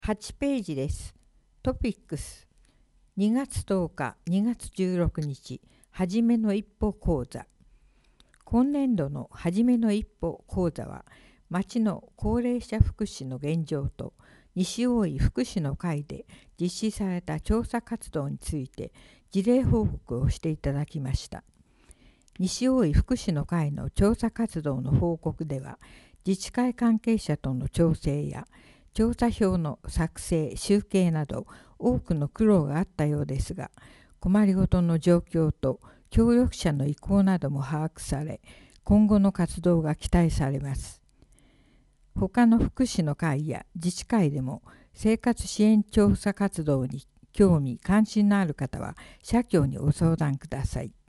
8ページです。トピックス。2月10日、2月16日、はじめの一歩講座。今年度のはじめの一歩講座は、町の高齢者福祉の現状と、西大井福祉の会で実施された調査活動について事例報告をしていただきました。西大井福祉の会の調査活動の報告では、自治会関係者との調整や調査票の作成・集計など多くの苦労があったようですが、困りごとの状況と協力者の意向なども把握され、今後の活動が期待されます。他の福祉の会や自治会でも生活支援調査活動に興味・関心のある方は社協にご相談ください。